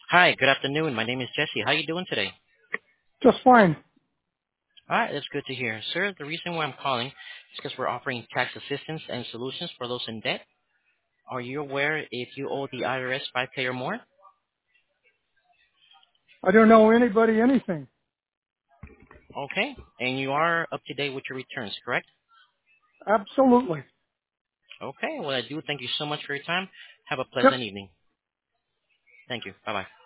Hi, good afternoon. My name is Jesse. How you doing today? Just fine. All right, that's good to hear. Sir, the reason why I'm calling is because we're offering tax assistance and solutions for those in debt. Are you aware if you owe the IRS 5K or more? I don't know anybody anything. Okay, and you are up to date with your returns, correct? Absolutely. Okay, well, I do thank you so much for your time. Have a Yep. pleasant evening. Thank you. Bye-bye.